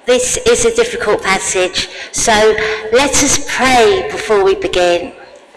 This is a difficult passage, so let us pray before we begin.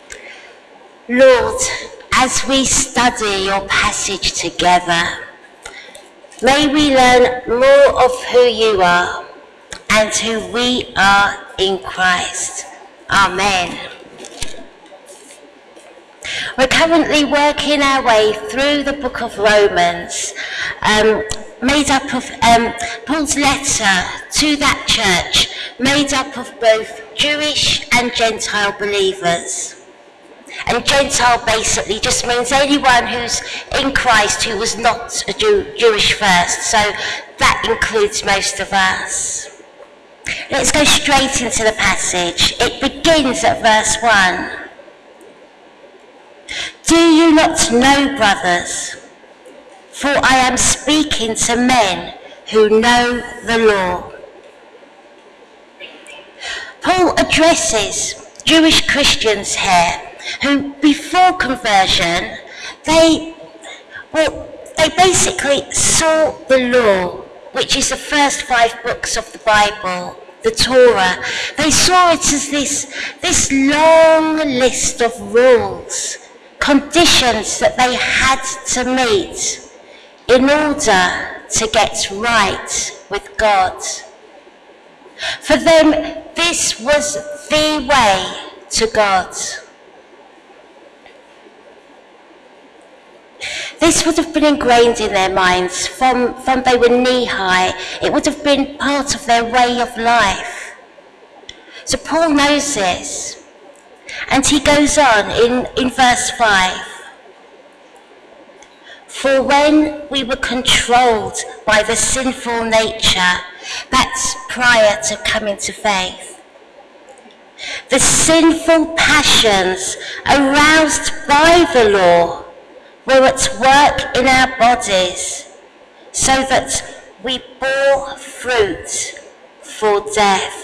Lord, as we study your passage together, may we learn more of who you are and who we are in Christ. Amen. We're currently working our way through the book of Romans, made up of Paul's letter to that church, made up of both Jewish and Gentile believers. And Gentile basically just means anyone who's in Christ who was not a Jewish first, so that includes most of us. Let's go straight into the passage. It begins at verse 1. Do you not know, brothers? For I am speaking to men who know the law. Paul addresses Jewish Christians here who, before conversion, they basically saw the law, which is the first 5 books of the Bible, the Torah. They saw it as this long list of rules, conditions that they had to meet in order to get right with God. For them, this was the way to God. This would have been ingrained in their minds from they were knee-high. It would have been part of their way of life. So Paul knows this. And he goes on in verse 5. For when we were controlled by the sinful nature, that's prior to coming to faith, the sinful passions aroused by the law were at work in our bodies, so that we bore fruit for death.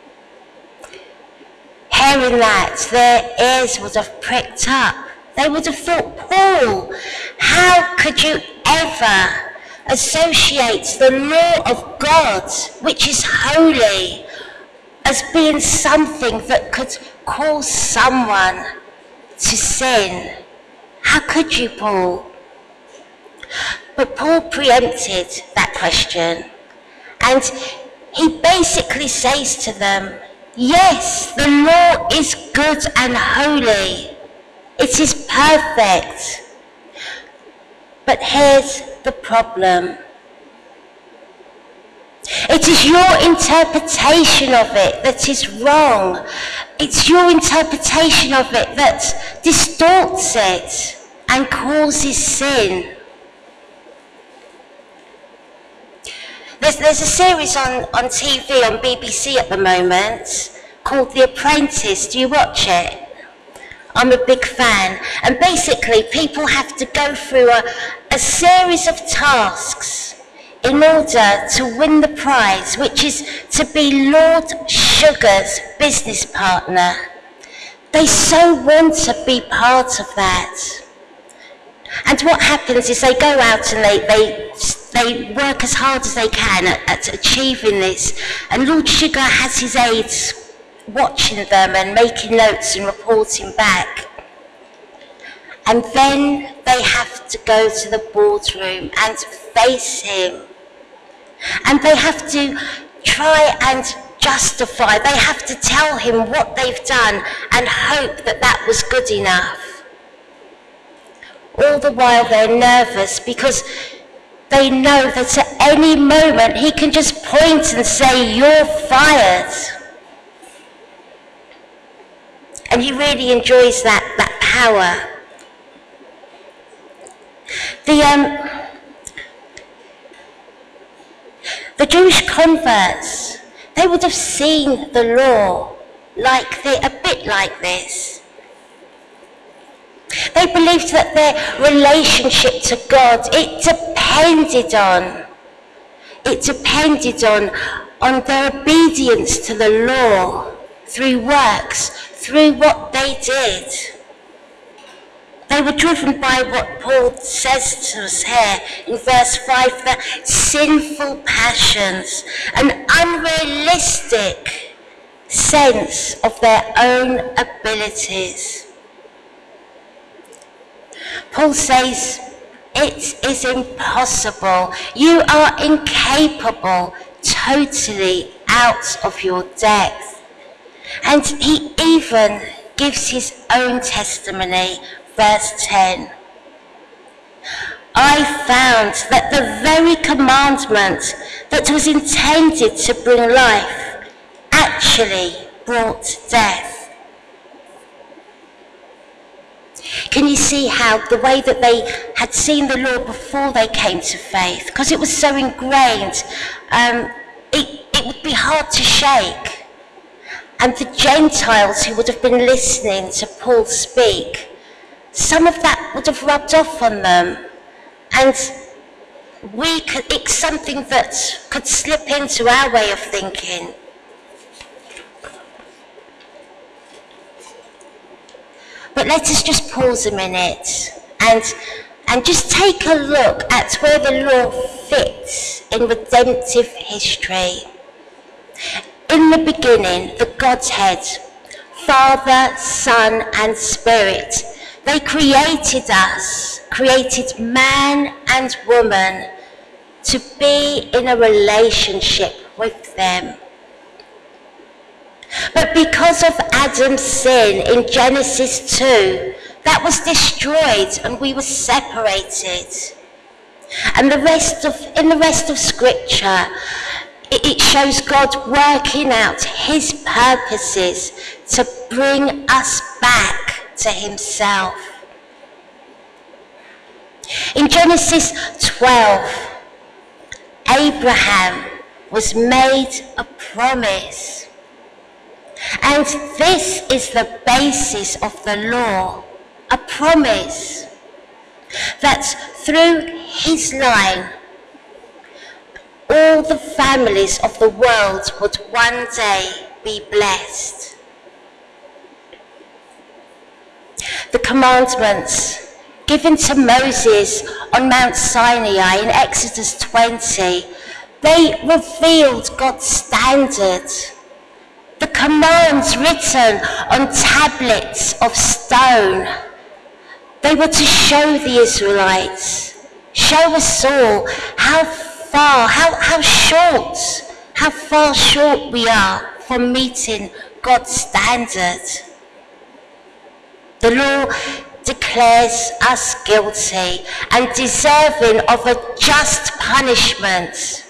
Hearing that, their ears would have pricked up. They would have thought, Paul, how could you ever associate the law of God, which is holy, as being something that could cause someone to sin? How could you, Paul? But Paul preempted that question, and he basically says to them, yes, the law is good and holy. It is perfect. But here's the problem. It is your interpretation of it that is wrong. It's your interpretation of it that distorts it and causes sin. There's a series on TV on BBC at the moment called The Apprentice. Do you watch it? I'm a big fan. And basically people have to go through a series of tasks in order to win the prize, which is to be Lord Sugar's business partner. They so want to be part of that. And what happens is they go out and they work as hard as they can at achieving this. And Lord Sugar has his aides watching them and making notes and reporting back. And then they have to go to the boardroom and face him. And they have to try and justify, they have to tell him what they've done and hope that that was good enough. All the while they're nervous because they know that at any moment he can just point and say, you're fired. And he really enjoys that power. The Jewish converts, they would have seen the law a bit like this. They believed that their relationship to God, it depended on their obedience to the law through works, through what they did. They were driven by what Paul says to us here in verse 5, the sinful passions, an unrealistic sense of their own abilities. Paul says, it is impossible. You are incapable, totally out of your depth. And he even gives his own testimony, verse 10. I found that the very commandment that was intended to bring life actually brought death. Can you see how the way that they had seen the law before they came to faith, because it was so ingrained, it would be hard to shake. And the Gentiles who would have been listening to Paul speak, some of that would have rubbed off on them. And it's something that could slip into our way of thinking. But let us just pause a minute and just take a look at where the law fits in redemptive history. In the beginning, the Godhead, Father, Son, and Spirit, they created us, created man and woman to be in a relationship with them. But because of Adam's sin in Genesis 2, that was destroyed and we were separated. And in the rest of Scripture, it shows God working out his purposes to bring us back to himself. In Genesis 12, Abraham was made a promise. And this is the basis of the law, a promise that through his line, all the families of the world would one day be blessed. The commandments given to Moses on Mount Sinai in Exodus 20, they revealed God's standard. The commands written on tablets of stone, they were to show the Israelites, show us all how far short we are from meeting God's standard. The law declares us guilty and deserving of a just punishment.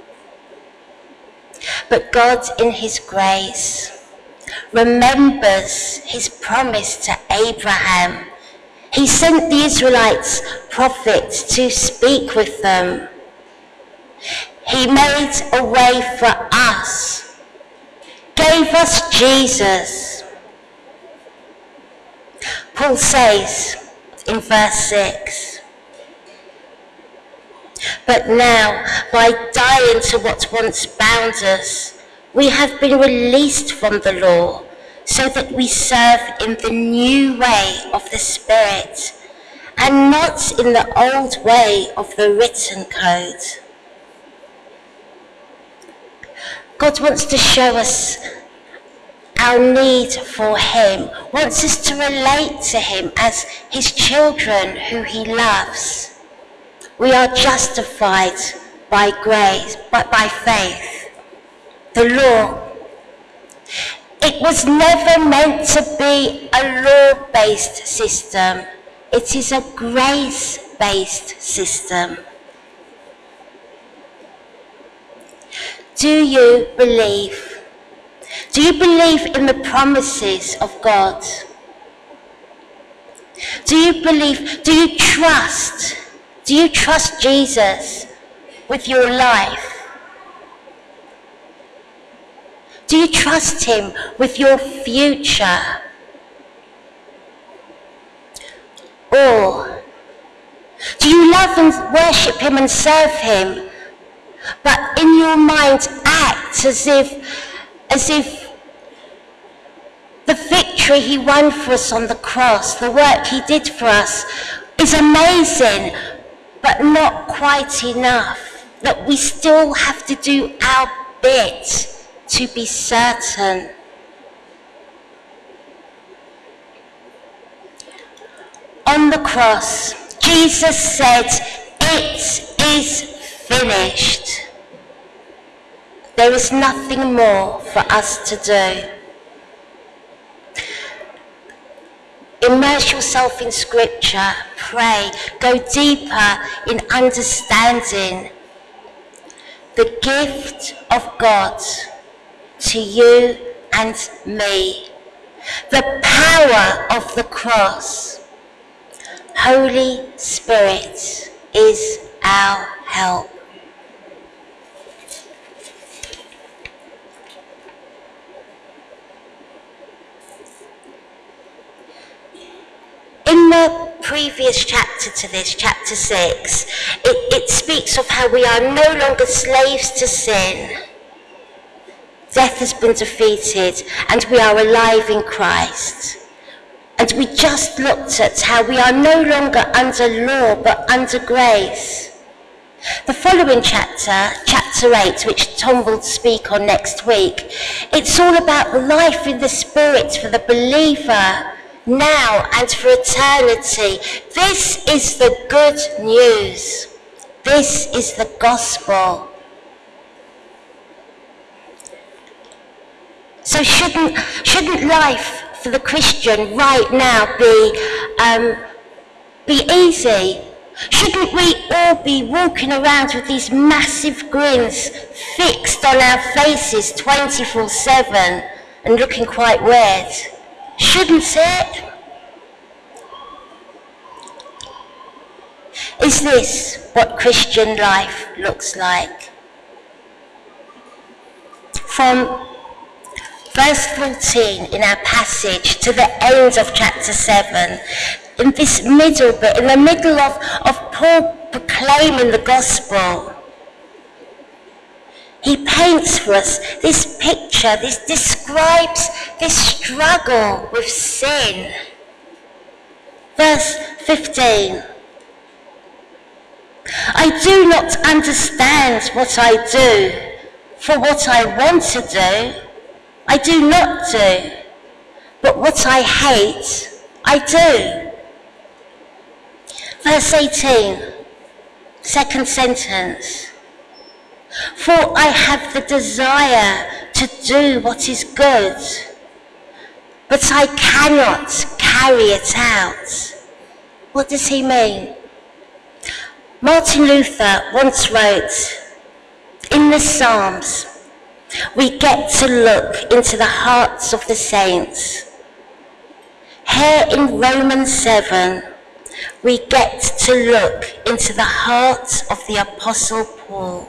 But God, in his grace, remembers his promise to Abraham. He sent the Israelites prophets to speak with them. He made a way for us, gave us Jesus. Paul says in verse 6, but now, by dying to what once bound us, we have been released from the law, so that we serve in the new way of the Spirit, and not in the old way of the written code. God wants to show us our need for him, wants us to relate to him as his children who he loves. We are justified by grace, by faith. The law, it was never meant to be a law-based system. It is a grace-based system. Do you believe? Do you believe in the promises of God? Do you believe, do you trust? Do you trust Jesus with your life? Do you trust him with your future? Or do you love and worship him and serve him, but in your mind act as if the victory victory he won for us on the cross, the work he did for us, is amazing, but not quite enough. That we still have to do our bit to be certain. On the cross, Jesus said, "It is finished." There is nothing more for us to do. Immerse yourself in Scripture, pray, go deeper in understanding the gift of God to you and me, the power of the cross. Holy Spirit is our help. In the previous chapter to this, chapter 6, it speaks of how we are no longer slaves to sin. Death has been defeated and we are alive in Christ. And we just looked at how we are no longer under law but under grace. The following chapter, chapter 8, which Tom will speak on next week, it's all about the life in the Spirit for the believer, now and for eternity. This is the good news. This is the gospel. So shouldn't life for the Christian right now be easy? Shouldn't we all be walking around with these massive grins fixed on our faces 24/7 and looking quite weird? Shouldn't it? Is this what Christian life looks like? From verse 14 in our passage to the end of chapter 7, in this middle bit, in the middle of Paul proclaiming the gospel, he paints for us this picture, this describes this struggle with sin. Verse 15. "I do not understand what I do, for what I want to do, I do not do, but what I hate, I do." Verse 18, second sentence. "For I have the desire to do what is good, but I cannot carry it out." What does he mean? Martin Luther once wrote, "In the Psalms, we get to look into the hearts of the saints. Here in Romans 7, we get to look into the heart of the Apostle Paul."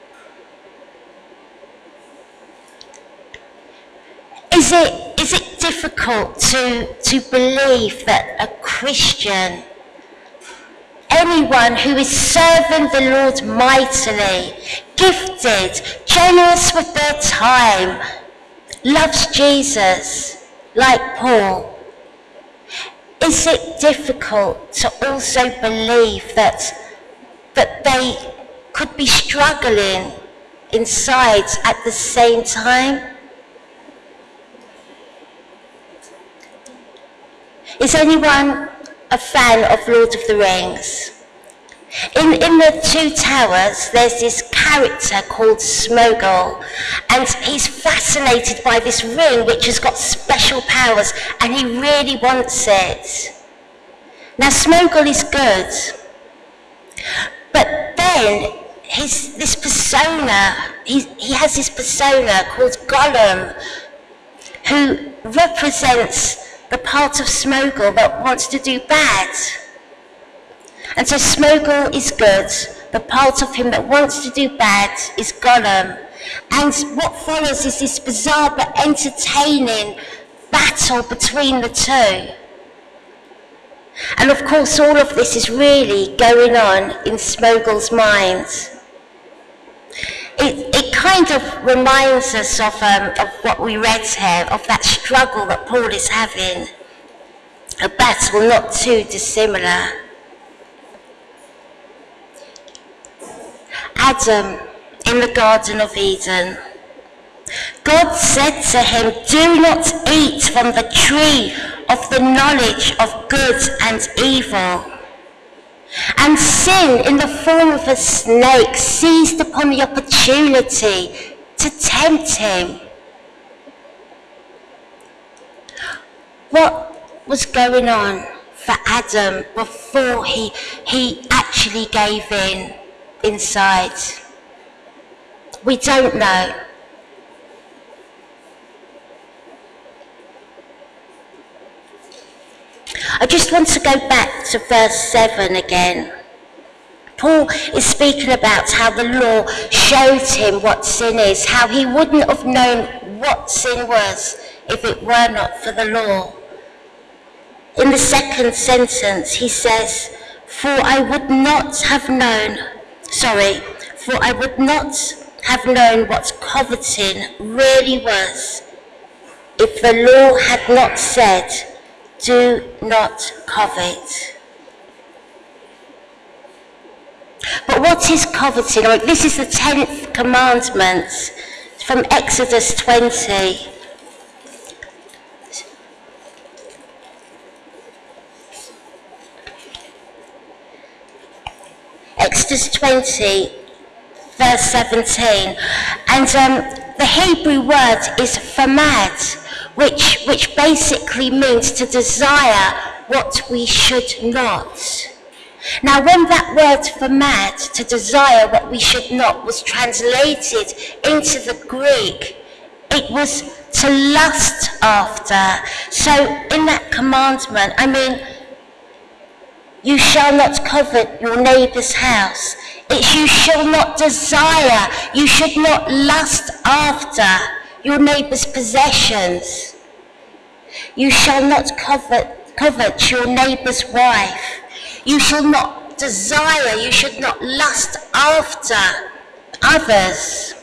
Is it difficult to believe that a Christian, anyone who is serving the Lord mightily, gifted, generous with their time, loves Jesus like Paul, is it difficult to also believe that they could be struggling inside at the same time? Is anyone a fan of Lord of the Rings? In the Two Towers, there's this character called Sméagol, and he's fascinated by this ring which has got special powers, and he really wants it. Now, Sméagol is good, but then he has this persona called Gollum, who represents the part of Sméagol that wants to do bad. And so Sméagol is good, the part of him that wants to do bad is Gollum. And what follows is this bizarre but entertaining battle between the two. And of course all of this is really going on in Sméagol's mind. It kind of reminds us of what we read here, of that struggle that Paul is having, a battle not too dissimilar. Adam in the Garden of Eden. God said to him, "Do not eat from the tree of the knowledge of good and evil." And sin, in the form of a snake, seized upon the opportunity to tempt him. What was going on for Adam before he actually gave in inside? We don't know. I just want to go back to verse 7 again. Paul is speaking about how the law showed him what sin is, how he wouldn't have known what sin was if it were not for the law. In the second sentence he says, for I would not have known what coveting really was if the law had not said, do not covet. But what is coveting? This is the 10th commandment from Exodus 20. Exodus 20, verse 17. And the Hebrew word is famad, which basically means to desire what we should not. Now, when that word famad, to desire what we should not, was translated into the Greek, it was to lust after. So in that commandment, you shall not covet your neighbour's house. It's you shall not desire, you should not lust after your neighbour's possessions. You shall not covet your neighbour's wife. You shall not desire, you should not lust after others.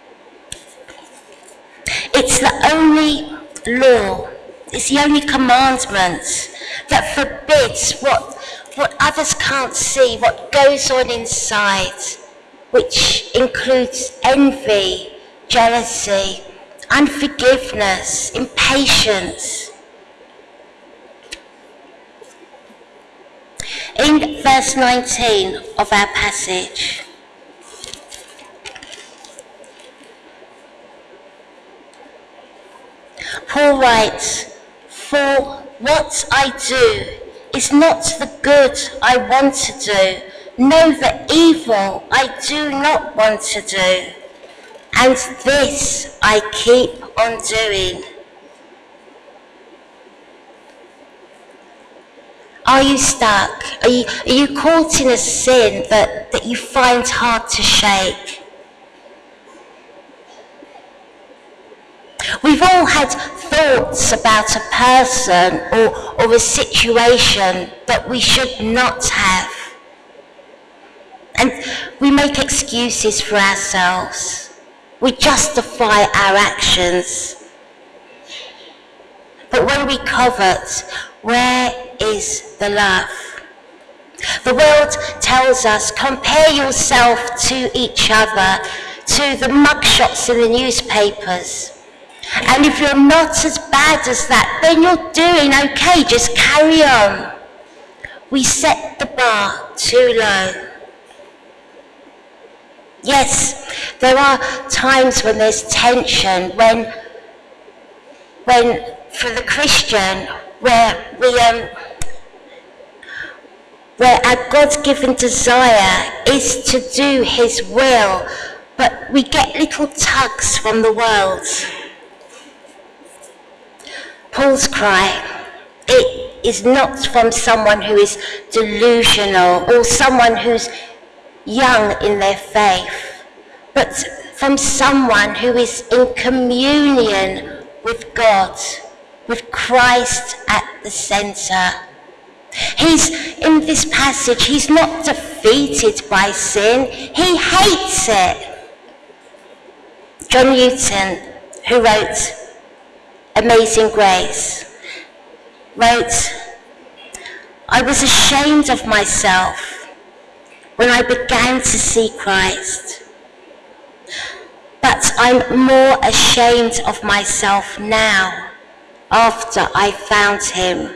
It's the only law, it's the only commandment that forbids what others can't see, what goes on inside, which includes envy, jealousy, unforgiveness, impatience. In verse 19 of our passage, Paul writes, for what I do is not the good I want to do, no, the evil I do not want to do, and this I keep on doing. Are you stuck? Are you caught in a sin that you find hard to shake? We've all had thoughts about a person or a situation that we should not have. And we make excuses for ourselves. We justify our actions. But when we covet, where is the love? The world tells us, compare yourself to each other, to the mugshots in the newspapers. And if you're not as bad as that, then you're doing okay, just carry on. We set the bar too low. Yes, there are times when there's tension, when for the Christian, where our God-given desire is to do his will, but we get little tugs from the world. Paul's cry, it is not from someone who is delusional or someone who's young in their faith, but from someone who is in communion with God, with Christ at the centre. In this passage, he's not defeated by sin, he hates it. John Newton, who wrote Amazing Grace, wrote, "I was ashamed of myself when I began to see Christ, but I'm more ashamed of myself now after I found him.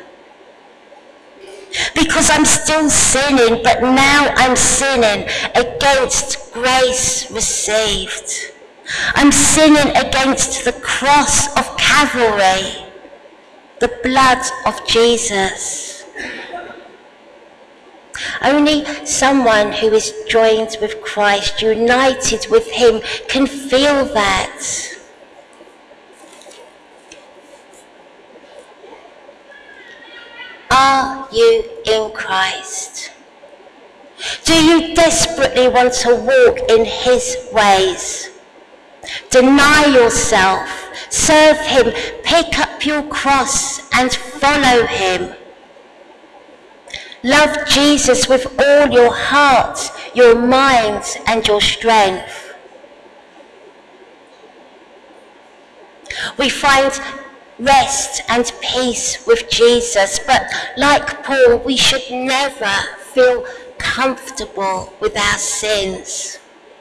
Because I'm still sinning, but now I'm sinning against grace received. I'm sinning against the cross of Calvary, the blood of Jesus." Only someone who is joined with Christ, united with him, can feel that. Are you in Christ? Do you desperately want to walk in his ways? Deny yourself, serve him, pick up your cross and follow him. Love Jesus with all your heart, your mind and your strength. We find rest and peace with Jesus, but like Paul, we should never feel comfortable with our sins.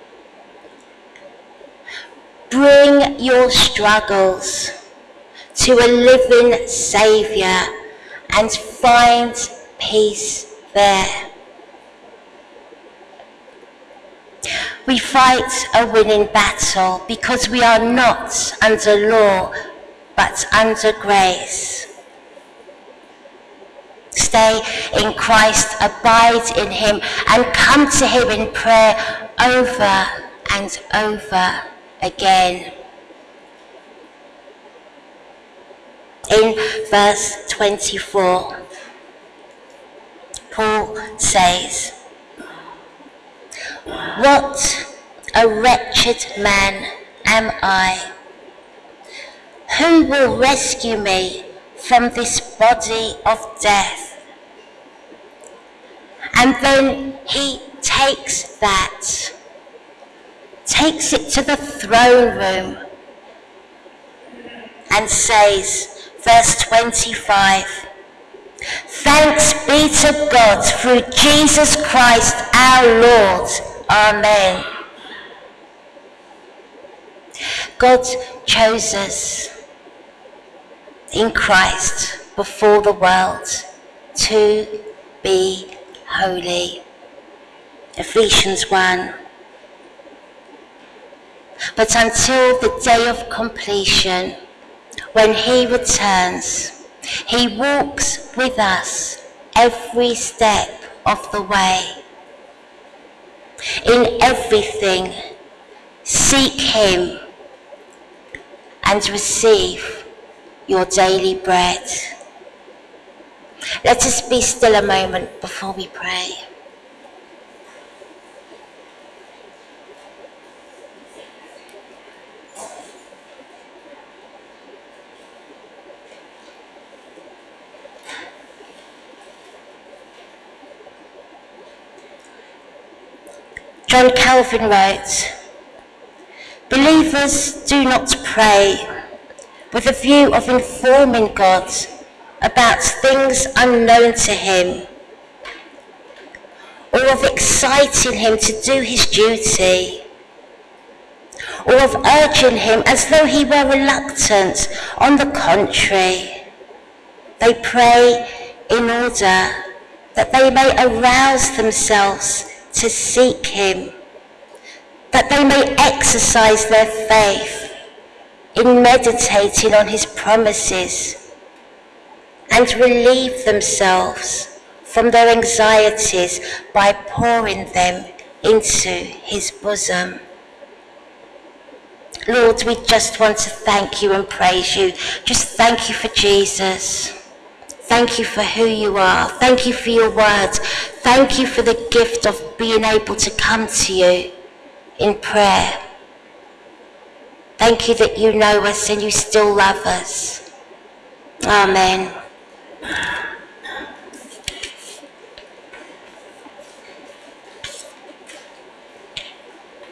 Bring your struggles to a living Saviour and find peace there. We fight a winning battle because we are not under law, but under grace. Stay in Christ, abide in him, and come to him in prayer over and over again. In verse 24, Paul says, "What a wretched man am I! Who will rescue me from this body of death?" And then he takes it to the throne room and says, verse 25, "Thanks be to God through Jesus Christ our Lord. Amen." God chose us in Christ before the world to be holy. Ephesians 1. But until the day of completion, when he returns, he walks with us every step of the way. In everything, seek him and receive your daily bread. Let us be still a moment before we pray. John Calvin wrote, "Believers do not pray with a view of informing God about things unknown to him, or of exciting him to do his duty, or of urging him as though he were reluctant. On the contrary, they pray in order that they may arouse themselves to seek him, that they may exercise their faith in meditating on his promises and relieve themselves from their anxieties by pouring them into his bosom." Lord, we just want to thank you and praise you. Just thank you for Jesus. Thank you for who you are. Thank you for your word. Thank you for the gift of being able to come to you in prayer. Thank you that you know us and you still love us. Amen.